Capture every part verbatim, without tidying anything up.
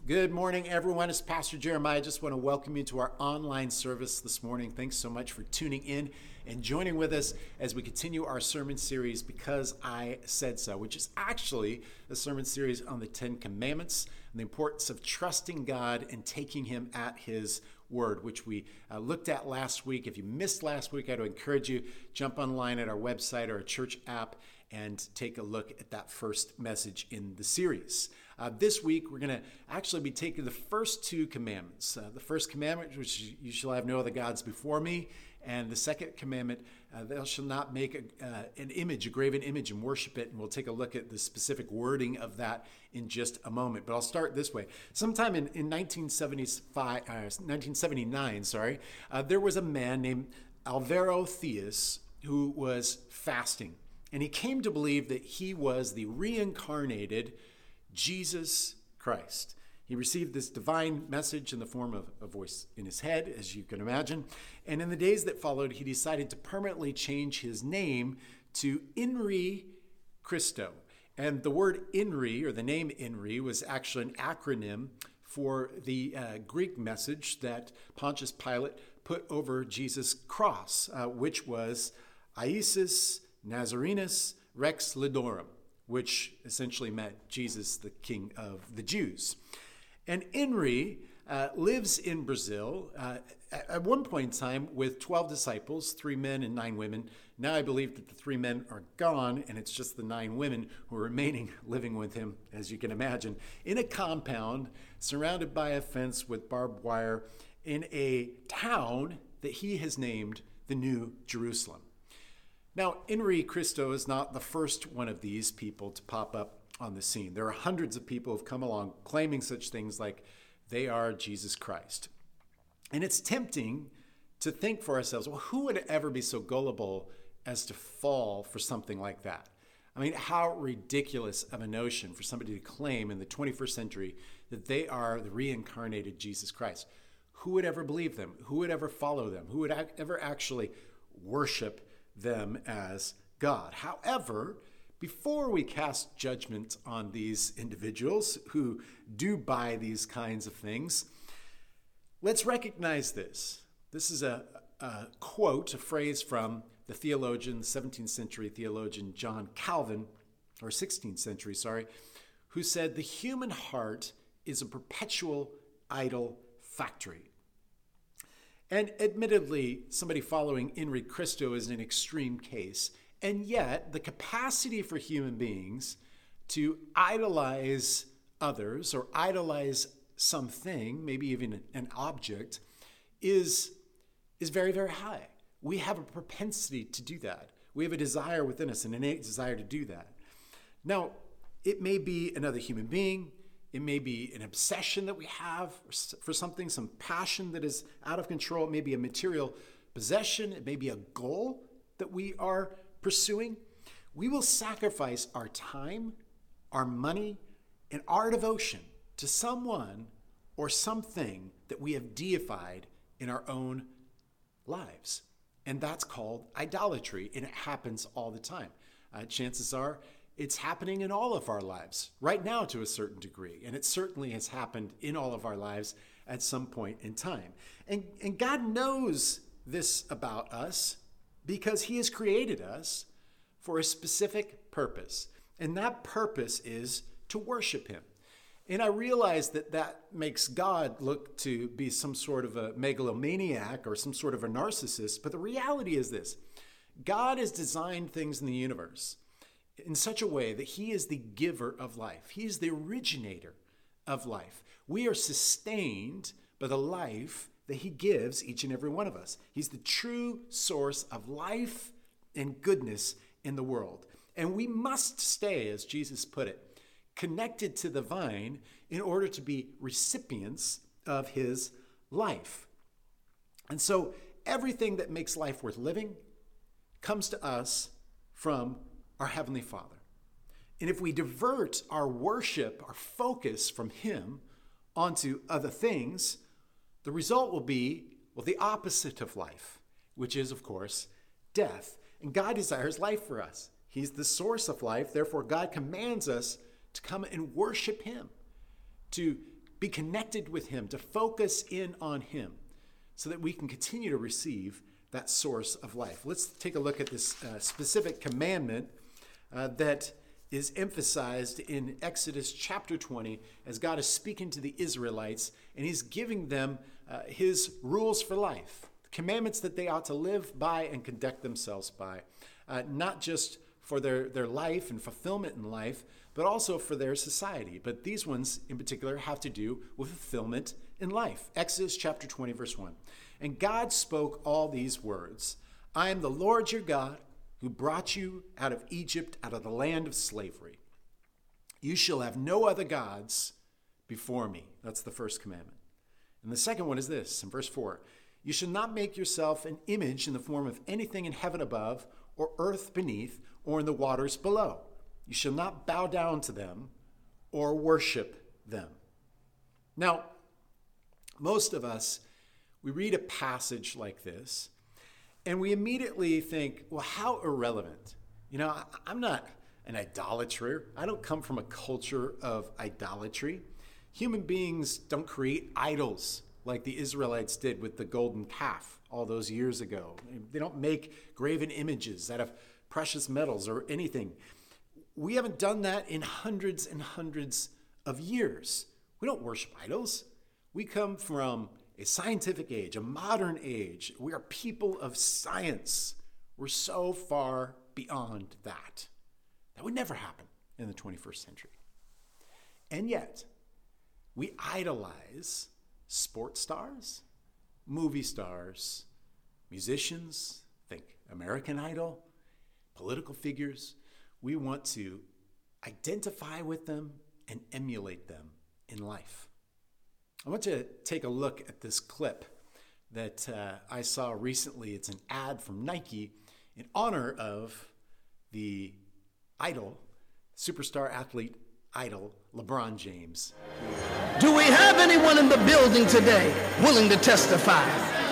Good morning, everyone. It's Pastor Jeremiah. I just want to welcome you to our online service this morning. Thanks so much for tuning in and joining with us as we continue our sermon series, Because I Said So, which is actually a sermon series on the Ten Commandments and the importance of trusting God and taking Him at His word, which we uh, looked at last week. If you missed last week, I'd encourage you, jump online at our website or our church app and take a look at that first message in the series. Uh, this week, we're going to actually be taking the first two commandments. Uh, the first commandment, which you shall have no other gods before me, and the second commandment, uh, thou shalt not make a, uh, an image, a graven image, and worship it. And we'll take a look at the specific wording of that in just a moment. But I'll start this way. Sometime in, in nineteen seventy-five, uh, nineteen seventy-nine, sorry, uh, there was a man named Alvaro Theus who was fasting. And he came to believe that he was the reincarnated Jesus Christ. He received this divine message in the form of a voice in his head, as you can imagine. And in the days that followed, he decided to permanently change his name to Inri Christo. And the word Inri, or the name Inri, was actually an acronym for the uh, Greek message that Pontius Pilate put over Jesus' cross, uh, which was Iesus Nazarenus Rex Lidorum, which essentially meant Jesus, the King of the Jews. And Inri uh, lives in Brazil uh, at one point in time with twelve disciples, three men and nine women. Now I believe that the three men are gone, and it's just the nine women who are remaining living with him, as you can imagine, in a compound surrounded by a fence with barbed wire in a town that he has named the New Jerusalem. Now, Inri Christo is not the first one of these people to pop up on the scene. There are hundreds of people who have come along claiming such things like they are Jesus Christ. And it's tempting to think for ourselves, well, who would ever be so gullible as to fall for something like that? I mean, how ridiculous of a notion for somebody to claim in the twenty-first century that they are the reincarnated Jesus Christ. Who would ever believe them? Who would ever follow them? Who would ever actually worship them as God? However, before we cast judgment on these individuals who do buy these kinds of things, let's recognize this. This is a, a quote, a phrase from the theologian, seventeenth century theologian John Calvin, or sixteenth century, sorry, who said, "The human heart is a perpetual idol factory." And admittedly, somebody following Inri Christo is an extreme case. And yet, the capacity for human beings to idolize others or idolize something, maybe even an object, is, is very, very high. We have a propensity to do that. We have a desire within us, an innate desire to do that. Now, it may be another human being. It may be an obsession that we have for something, some passion that is out of control. It may be a material possession. It may be a goal that we are pursuing. We will sacrifice our time, our money, and our devotion to someone or something that we have deified in our own lives. And that's called idolatry, and it happens all the time. Uh, chances are, it's happening in all of our lives right now to a certain degree. And it certainly has happened in all of our lives at some point in time. And, and God knows this about us because He has created us for a specific purpose. And that purpose is to worship Him. And I realize that that makes God look to be some sort of a megalomaniac or some sort of a narcissist. But the reality is this: God has designed things in the universe in such a way that He is the giver of life. He is the originator of life. We are sustained by the life that He gives each and every one of us. He's the true source of life and goodness in the world. And we must stay, as Jesus put it, connected to the vine in order to be recipients of His life. And so everything that makes life worth living comes to us from our Heavenly Father. And if we divert our worship, our focus from Him onto other things, the result will be, well, the opposite of life, which is, of course, death. And God desires life for us. He's the source of life. Therefore, God commands us to come and worship Him, to be connected with him, to focus in on him so that we can continue to receive that source of life. Let's take a look at this uh, specific commandment uh, that is emphasized in Exodus chapter twenty as God is speaking to the Israelites and he's giving them uh, his rules for life, commandments that they ought to live by and conduct themselves by, uh, not just for their, their life and fulfillment in life, but also for their society. But these ones in particular have to do with fulfillment in life. Exodus chapter twenty, verse one. And God spoke all these words, I am the Lord your God who brought you out of Egypt, out of the land of slavery. You shall have no other gods before me. That's the first commandment. And the second one is this, in verse four. You shall not make yourself an image in the form of anything in heaven above, or earth beneath, or in the waters below. You shall not bow down to them or worship them. Now, most of us, we read a passage like this, and we immediately think, well, how irrelevant. You know, I'm not an idolater. I don't come from a culture of idolatry. Human beings don't create idols like the Israelites did with the golden calf all those years ago. They don't make graven images out of precious metals or anything. We haven't done that in hundreds and hundreds of years. We don't worship idols. We come from a scientific age, a modern age. We are people of science. We're so far beyond that. That would never happen in the twenty-first century. And yet, we idolize sports stars, movie stars, musicians, think American Idol, political figures. We want to identify with them and emulate them in life. I want to take a look at this clip that uh, I saw recently. It's an ad from Nike in honor of the idol, superstar athlete idol, LeBron James. Do we have anyone in the building today willing to testify?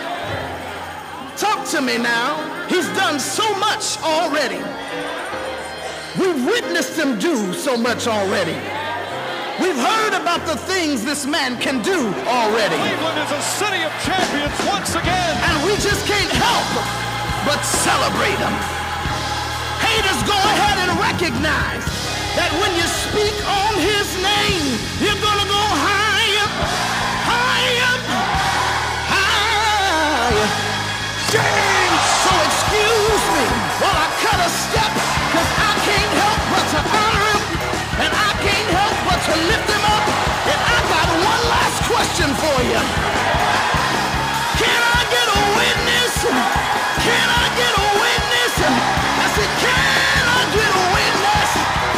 Talk to me now. He's done so much already. We've witnessed him do so much already. We've heard about the things this man can do already. Cleveland is a city of champions once again. And we just can't help but celebrate him. Haters, go ahead and recognize that when you speak on his name, you're gonna go higher, higher, higher. James! So excuse me while I cut a step, cause I can't help but to honor him, and I can't help but to lift him up. And I got one last question for you. Can I get a witness? Can I get a witness? I said, can I get a witness?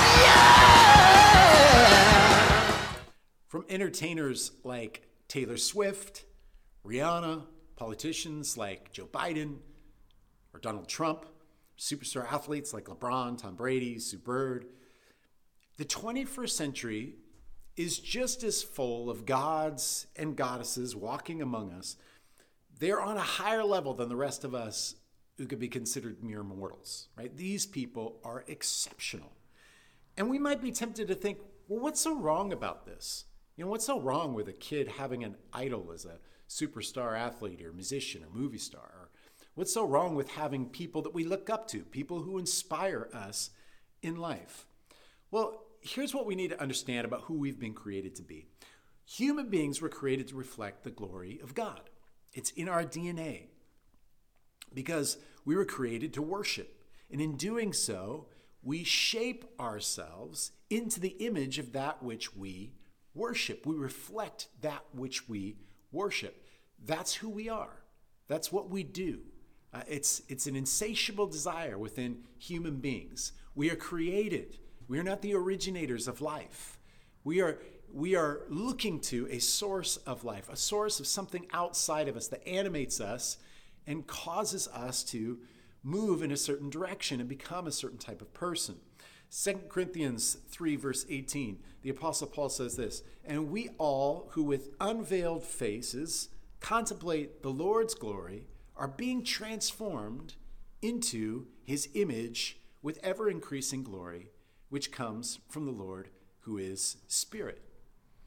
Yeah! From entertainers like Taylor Swift, Rihanna, politicians like Joe Biden or Donald Trump, superstar athletes like LeBron, Tom Brady, Sue Bird, the twenty-first century is just as full of gods and goddesses walking among us. They're on a higher level than the rest of us who could be considered mere mortals, right? These people are exceptional. And we might be tempted to think, well, what's so wrong about this? You know, what's so wrong with a kid having an idol as a superstar athlete or musician or movie star? Or what's so wrong with having people that we look up to, people who inspire us in life? Well, here's what we need to understand about who we've been created to be. Human beings were created to reflect the glory of God. It's in our D N A because we were created to worship. And in doing so, we shape ourselves into the image of that which we worship. We reflect that which we worship. That's who we are. That's what we do. Uh, it's, it's an insatiable desire within human beings. We are created. We are not the originators of life. We are, we are looking to a source of life, a source of something outside of us that animates us and causes us to move in a certain direction and become a certain type of person. Second Corinthians three, verse eighteen, the Apostle Paul says this, "And we all who with unveiled faces contemplate the Lord's glory are being transformed into his image with ever-increasing glory, which comes from the Lord who is Spirit."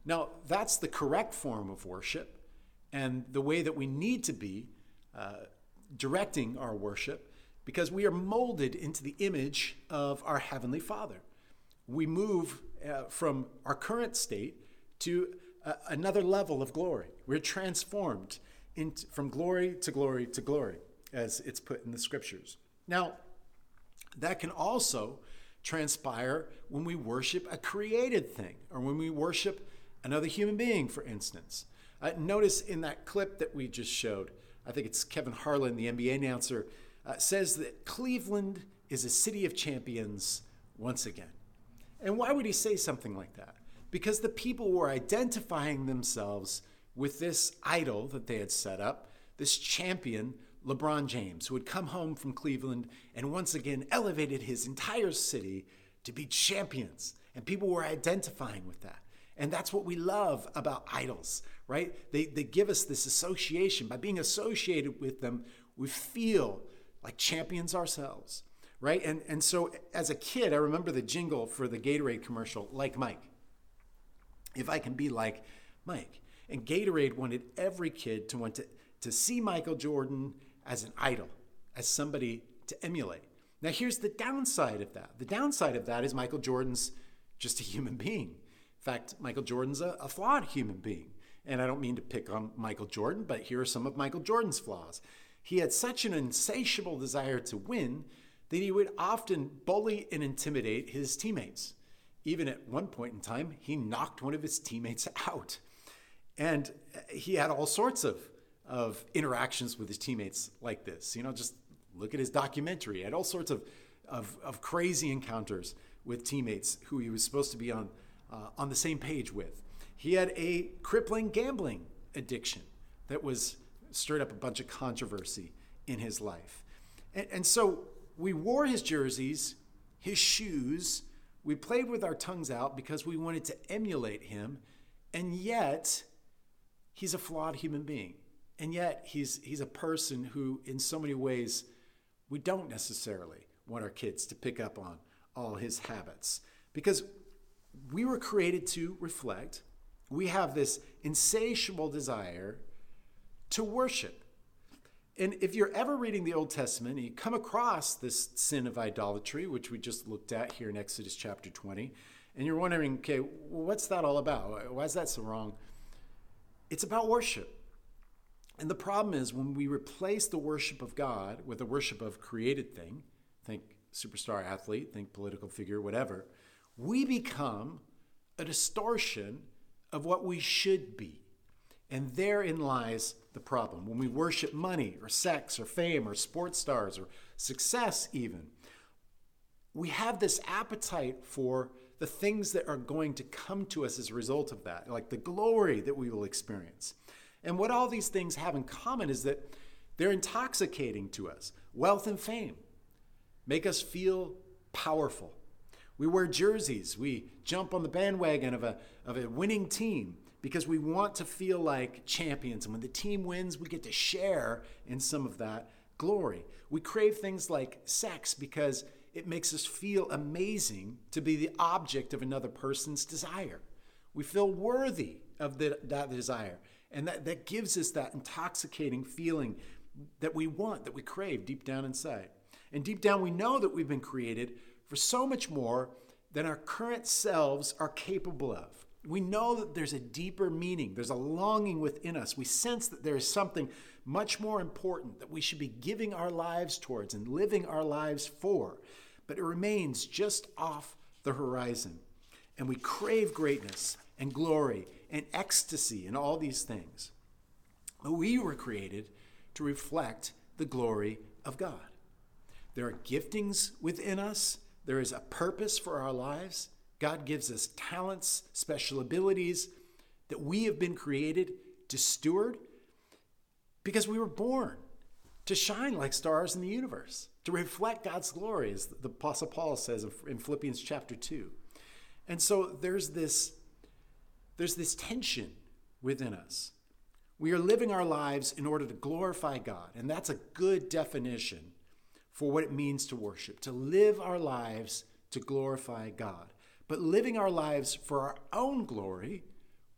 Now, that's the correct form of worship and the way that we need to be uh, directing our worship, because we are molded into the image of our Heavenly Father. We move uh, from our current state to uh, another level of glory. We're transformed into, from glory to glory to glory, as it's put in the scriptures. Now, that can also transpire when we worship a created thing, or when we worship another human being, for instance. Uh, notice in that clip that we just showed, I think it's Kevin Harlan, the N B A announcer, uh, says that Cleveland is a city of champions once again. And why would he say something like that? Because the people were identifying themselves with this idol that they had set up, this champion, LeBron James, who had come home from Cleveland and once again elevated his entire city to be champions. And people were identifying with that. And that's what we love about idols, right? They, they give us this association. By being associated with them, we feel like champions ourselves, right? And, and so as a kid, I remember the jingle for the Gatorade commercial, Like Mike. If I can be like Mike. And Gatorade wanted every kid to want to, to see Michael Jordan as an idol, as somebody to emulate. Now, here's the downside of that. The downside of that is Michael Jordan's just a human being. In fact, Michael Jordan's a, a flawed human being. And I don't mean to pick on Michael Jordan, but here are some of Michael Jordan's flaws. He had such an insatiable desire to win that he would often bully and intimidate his teammates. Even at one point in time, he knocked one of his teammates out. And he had all sorts of, of interactions with his teammates like this. You know, just look at his documentary. He had all sorts of, of, of crazy encounters with teammates who he was supposed to be on, uh, on the same page with. He had a crippling gambling addiction that was stirred up a bunch of controversy in his life. And, and so we wore his jerseys, his shoes. We played with our tongues out because we wanted to emulate him. And yet, he's a flawed human being. And yet, he's, he's a person who, in so many ways, we don't necessarily want our kids to pick up on all his habits. Because we were created to reflect. We have this insatiable desire to worship. And if you're ever reading the Old Testament and you come across this sin of idolatry, which we just looked at here in Exodus chapter twenty, and you're wondering, okay, well, what's that all about? Why is that so wrong? It's about worship. And the problem is when we replace the worship of God with the worship of created thing, think superstar athlete, think political figure, whatever, we become a distortion of what we should be. And therein lies the problem. When we worship money or sex or fame or sports stars or success even, we have this appetite for the things that are going to come to us as a result of that, like the glory that we will experience. And what all these things have in common is that they're intoxicating to us. Wealth and fame make us feel powerful. We wear jerseys. We jump on the bandwagon of a, of a winning team because we want to feel like champions. And when the team wins, we get to share in some of that glory. We crave things like sex because it makes us feel amazing to be the object of another person's desire. We feel worthy of the, that desire. And that, that gives us that intoxicating feeling that we want, that we crave deep down inside. And deep down, we know that we've been created for so much more than our current selves are capable of. We know that there's a deeper meaning. There's a longing within us. We sense that there is something much more important that we should be giving our lives towards and living our lives for. But it remains just off the horizon. And we crave greatness and glory and ecstasy and all these things. But we were created to reflect the glory of God. There are giftings within us. There is a purpose for our lives. God gives us talents, special abilities that we have been created to steward because we were born to shine like stars in the universe, to reflect God's glory, as the Apostle Paul says in Philippians chapter two. And so there's this, there's this tension within us. We are living our lives in order to glorify God, and that's a good definition for what it means to worship, to live our lives to glorify God. But living our lives for our own glory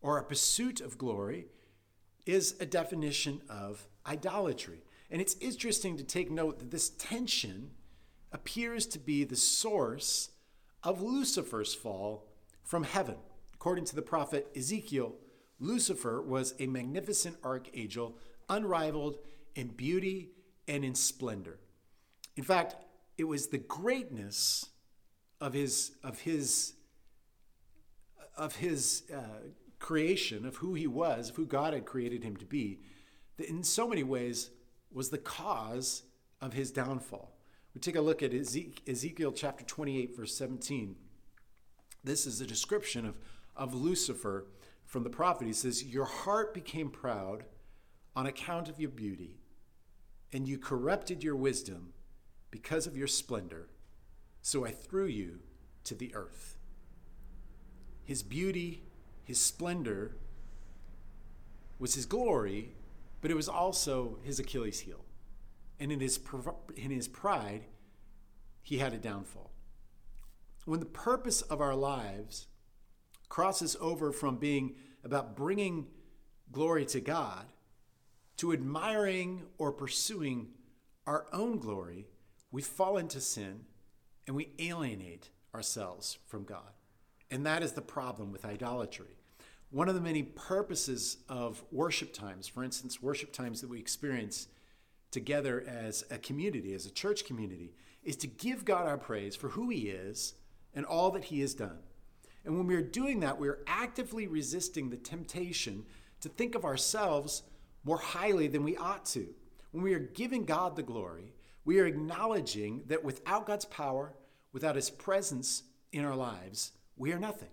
or a pursuit of glory is a definition of idolatry. And it's interesting to take note that this tension appears to be the source of Lucifer's fall from heaven. According to the prophet Ezekiel, Lucifer was a magnificent archangel, unrivaled in beauty and in splendor. In fact, it was the greatness of his of his of his uh, creation, of who he was, of who God had created him to be, that in so many ways was the cause of his downfall. We take a look at Ezekiel chapter twenty-eight, verse seventeen. This is a description of, of Lucifer from the prophet. He says, "Your heart became proud on account of your beauty, and you corrupted your wisdom because of your splendor, so I threw you to the earth." His beauty, his splendor was his glory, but it was also his Achilles heel. And in his, in his pride, he had a downfall. When the purpose of our lives crosses over from being about bringing glory to God to admiring or pursuing our own glory, we fall into sin and we alienate ourselves from God. And that is the problem with idolatry. One of the many purposes of worship times, for instance, worship times that we experience together as a community, as a church community, is to give God our praise for who he is and all that he has done. And when we're doing that, we're actively resisting the temptation to think of ourselves more highly than we ought to. When we are giving God the glory, we are acknowledging that without God's power, without his presence in our lives, we are nothing.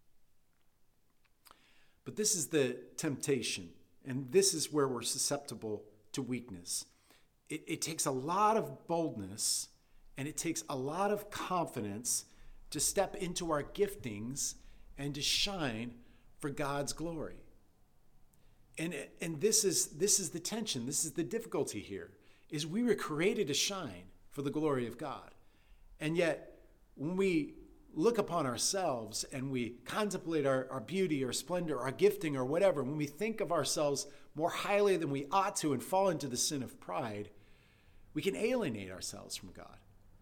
But this is the temptation, and this is where we're susceptible to weakness. It, it takes a lot of boldness, and it takes a lot of confidence to step into our giftings and to shine for God's glory. And, and this is, this is the tension, this is the difficulty here, is we were created to shine for the glory of God. And yet, when we look upon ourselves and we contemplate our, our beauty or splendor, our gifting or whatever, when we think of ourselves more highly than we ought to and fall into the sin of pride, we can alienate ourselves from God.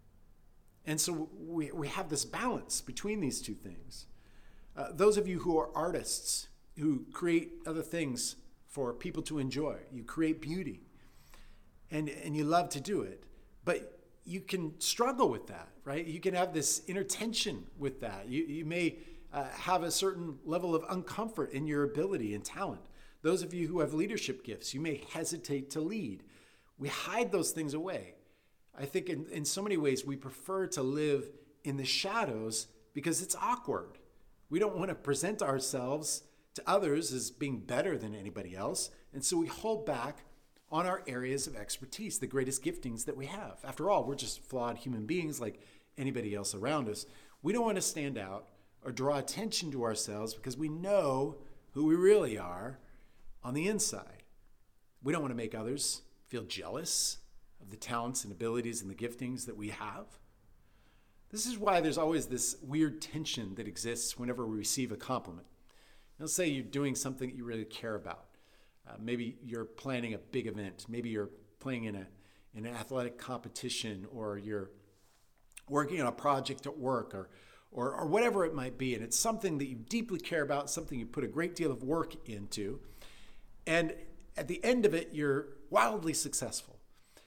And so we, we have this balance between these two things. Uh, those of you who are artists, who create other things for people to enjoy, you create beauty, and, and you love to do it, but you can struggle with that, right? You can have this inner tension with that. You, you may uh, have a certain level of uncomfort in your ability and talent. Those of you who have leadership gifts, you may hesitate to lead. We hide those things away. I think in, in so many ways we prefer to live in the shadows because it's awkward. We don't want to present ourselves to others as being better than anybody else, and so we hold back on our areas of expertise, the greatest giftings that we have. After all, we're just flawed human beings like anybody else around us. We don't want to stand out or draw attention to ourselves because we know who we really are on the inside. We don't want to make others feel jealous of the talents and abilities and the giftings that we have. This is why there's always this weird tension that exists whenever we receive a compliment. Let's say you're doing something that you really care about. Uh, maybe you're planning a big event. Maybe you're playing in a in an athletic competition, or you're working on a project at work, or, or or whatever it might be. And it's something that you deeply care about, something you put a great deal of work into. And at the end of it, you're wildly successful.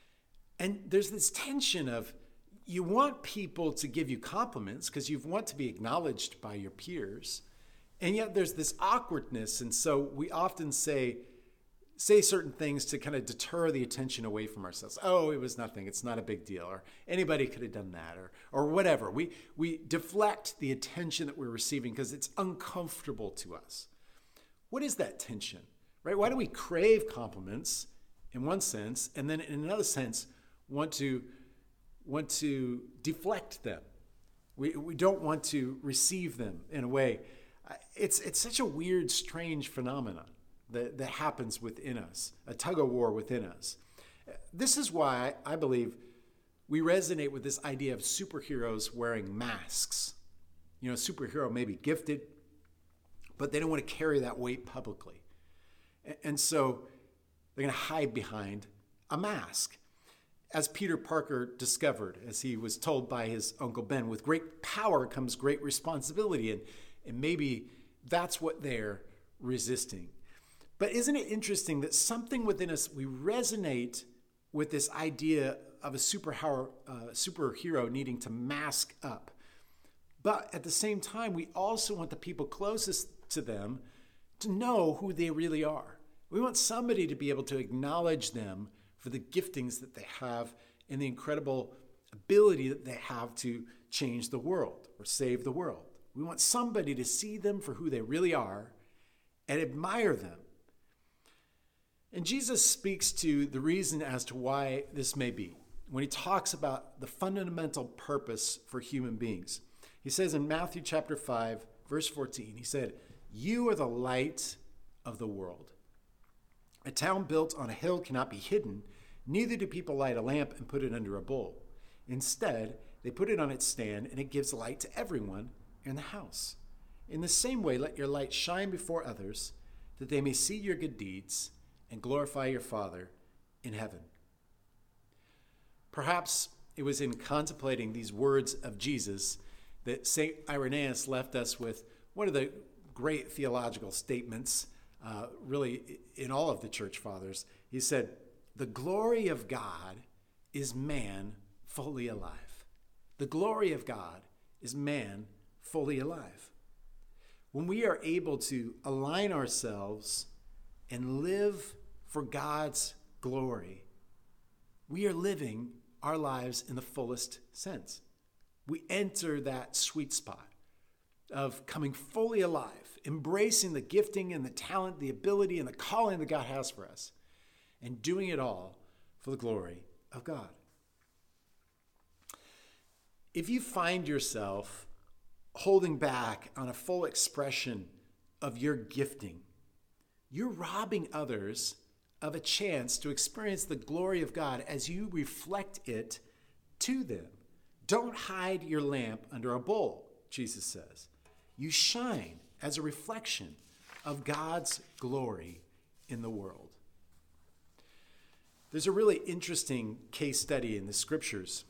And there's this tension of you want people to give you compliments because you want to be acknowledged by your peers. And yet there's this awkwardness. And so we often say, say certain things to kind of deter the attention away from ourselves. Oh, it was nothing. It's not a big deal. Or anybody could have done that, or or whatever. We we deflect the attention that we're receiving because it's uncomfortable to us. What is that tension, right? Why do we crave compliments in one sense, and then in another sense want to want to deflect them? We we don't want to receive them in a way. It's it's such a weird, strange phenomenon that, that happens within us, a tug-of-war within us. This is why I believe we resonate with this idea of superheroes wearing masks. You know, a superhero may be gifted, but they don't want to carry that weight publicly. And so they're going to hide behind a mask. As Peter Parker discovered, as he was told by his Uncle Ben, with great power comes great responsibility. And, and maybe that's what they're resisting. But isn't it interesting that something within us, we resonate with this idea of a superhero, uh, superhero needing to mask up. But at the same time, we also want the people closest to them to know who they really are. We want somebody to be able to acknowledge them for the giftings that they have and the incredible ability that they have to change the world or save the world. We want somebody to see them for who they really are and admire them. And Jesus speaks to the reason as to why this may be when he talks about the fundamental purpose for human beings. He says in Matthew chapter five, verse fourteen, he said, "You are the light of the world. A town built on a hill cannot be hidden, neither do people light a lamp and put it under a bowl. Instead, they put it on its stand, and it gives light to everyone in the house. In the same way, let your light shine before others, that they may see your good deeds and glorify your Father in heaven." Perhaps it was in contemplating these words of Jesus that Saint Irenaeus left us with one of the great theological statements, uh, really in all of the church fathers. He said, "The glory of God is man fully alive." The glory of God is man fully alive. When we are able to align ourselves and live for God's glory, we are living our lives in the fullest sense. We enter that sweet spot of coming fully alive, embracing the gifting and the talent, the ability and the calling that God has for us, and doing it all for the glory of God. If you find yourself holding back on a full expression of your gifting, you're robbing others of a chance to experience the glory of God as you reflect it to them. Don't hide your lamp under a bowl, Jesus says. You shine as a reflection of God's glory in the world. There's a really interesting case study in the scriptures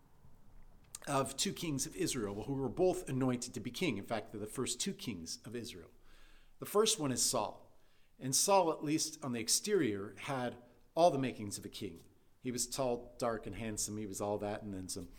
of two kings of Israel who were both anointed to be king. In fact, they're the first two kings of Israel. The first one is Saul. And Saul, at least on the exterior, had all the makings of a king. He was tall, dark, and handsome. He was all that and then some.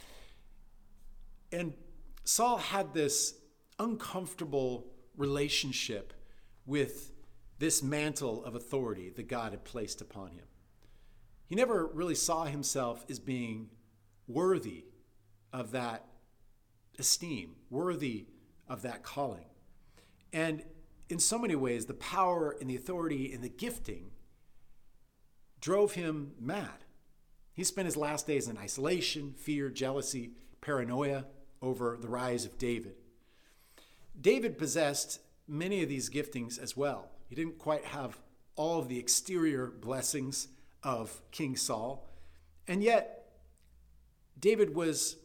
And Saul had this uncomfortable relationship with this mantle of authority that God had placed upon him. He never really saw himself as being worthy of that esteem, worthy of that calling. And in so many ways, the power and the authority and the gifting drove him mad. He spent his last days in isolation, fear, jealousy, paranoia over the rise of David. David possessed many of these giftings as well. He didn't quite have all of the exterior blessings of King Saul. And yet, David was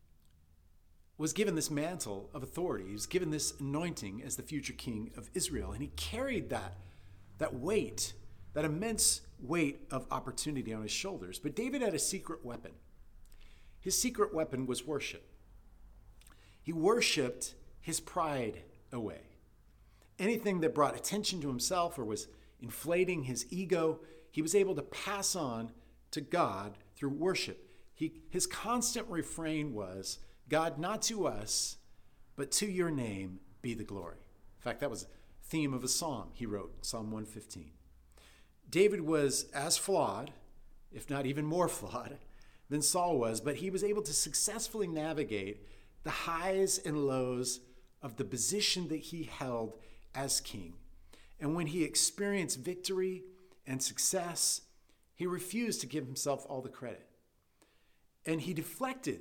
was given this mantle of authority. He was given this anointing as the future king of Israel. And he carried that, that weight, that immense weight of opportunity on his shoulders. But David had a secret weapon. His secret weapon was worship. He worshiped his pride away. Anything that brought attention to himself or was inflating his ego, he was able to pass on to God through worship. He, his constant refrain was, "God, not to us, but to your name be the glory." In fact, that was the theme of a psalm he wrote, Psalm one fifteen. David was as flawed, if not even more flawed, than Saul was, but he was able to successfully navigate the highs and lows of the position that he held as king. And when he experienced victory and success, he refused to give himself all the credit. And he deflected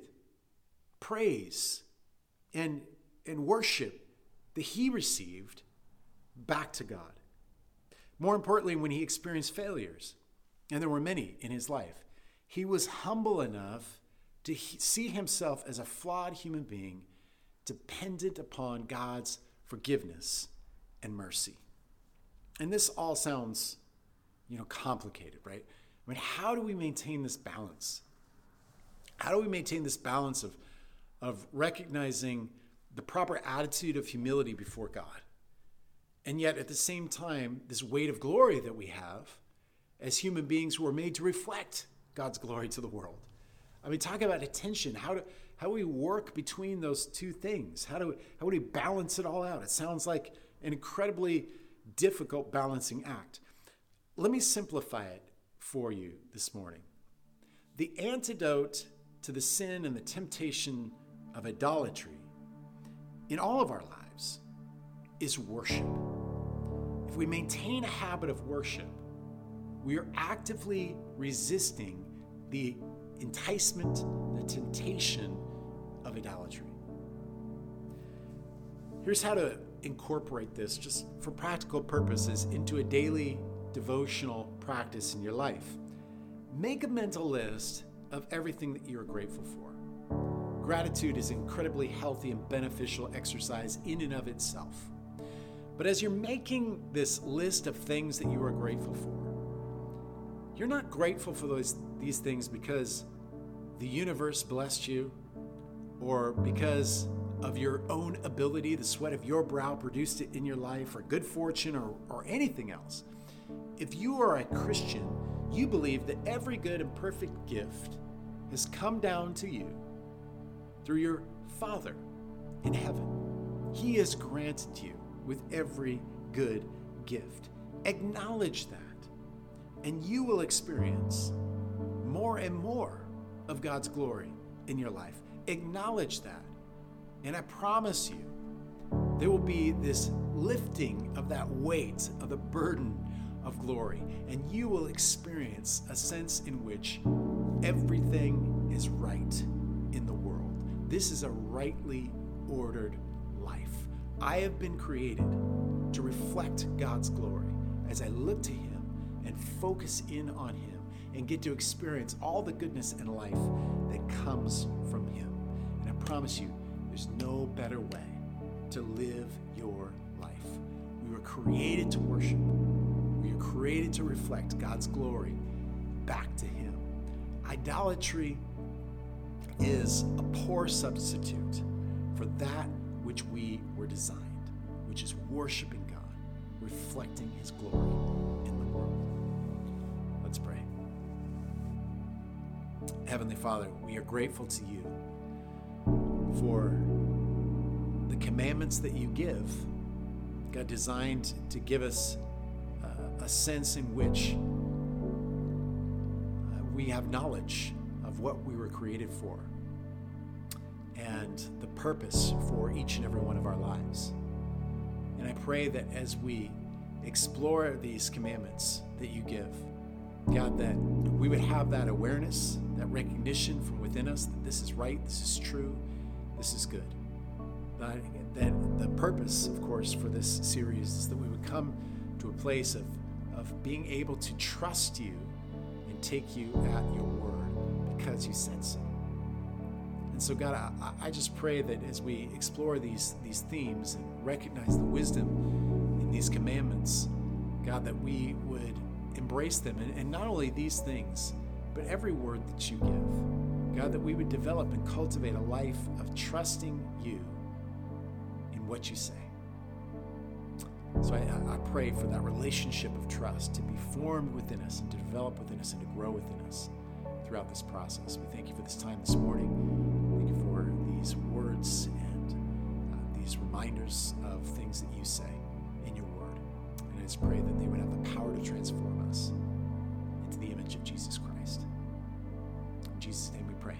praise and, and worship that he received back to God. More importantly, when he experienced failures, and there were many in his life, he was humble enough to he, see himself as a flawed human being dependent upon God's forgiveness and mercy. And this all sounds, you know, complicated, right? I mean, how do we maintain this balance? How do we maintain this balance of, of recognizing the proper attitude of humility before God, and yet at the same time, this weight of glory that we have as human beings who are made to reflect God's glory to the world? I mean, talk about attention. How do how do we work between those two things? How do we, how do we balance it all out? It sounds like an incredibly difficult balancing act. Let me simplify it for you this morning. The antidote to the sin and the temptation of idolatry in all of our lives is worship. If we maintain a habit of worship, we are actively resisting the enticement, the temptation of idolatry. Here's how to incorporate this, just for practical purposes, into a daily devotional practice in your life. Make a mental list of everything that you're grateful for. Gratitude is incredibly healthy and beneficial exercise in and of itself. But as you're making this list of things that you are grateful for, you're not grateful for those these things because the universe blessed you, or because of your own ability, the sweat of your brow produced it in your life, or good fortune, or, or anything else. If you are a Christian, you believe that every good and perfect gift has come down to you through your Father in heaven. He has granted you with every good gift. Acknowledge that, and you will experience more and more of God's glory in your life. Acknowledge that, and I promise you, there will be this lifting of that weight, of the burden of glory, and you will experience a sense in which everything is right in the world. This is a rightly ordered life. I have been created to reflect God's glory as I look to Him and focus in on Him and get to experience all the goodness and life that comes from Him. And I promise you, there's no better way to live your life. We were created to worship. We are created to reflect God's glory back to Him. Idolatry is a poor substitute for that which we were designed, which is worshiping God, reflecting His glory in the world. Let's pray. Heavenly Father, we are grateful to you for the commandments that you give, God, designed to give us uh, a sense in which uh, we have knowledge of what we were created for and the purpose for each and every one of our lives. And I pray that as we explore these commandments that you give, God, that we would have that awareness, that recognition from within us that this is right, this is true, this is good. That, that the purpose, of course, for this series is that we would come to a place of, of being able to trust you and take you at your word because you said so. And so, God, I, I just pray that as we explore these, these themes and recognize the wisdom in these commandments, God, that we would embrace them. And, and not only these things, but every word that you give. God, that we would develop and cultivate a life of trusting you in what you say. So I, I pray for that relationship of trust to be formed within us and to develop within us and to grow within us throughout this process. We thank you for this time this morning. Thank you for these words and uh, these reminders of things that you say in your word. And I just pray that they would have the power to transform us into the image of Jesus Christ. In Jesus' name we pray.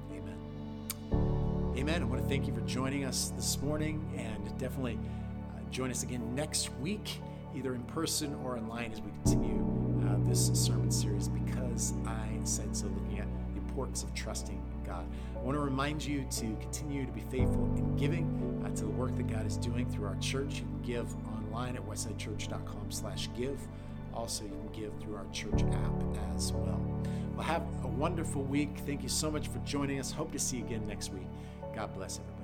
Amen. Amen. I want to thank you for joining us this morning, and definitely uh, join us again next week, either in person or online, as we continue uh, this sermon series, Because I Said So, looking at the importance of trusting God. I want to remind you to continue to be faithful in giving uh, to the work that God is doing through our church. You can give online at westsidechurch.com slash give. Also, you can give through our church app as well. Well, have a wonderful week. Thank you so much for joining us. Hope to see you again next week. God bless everybody.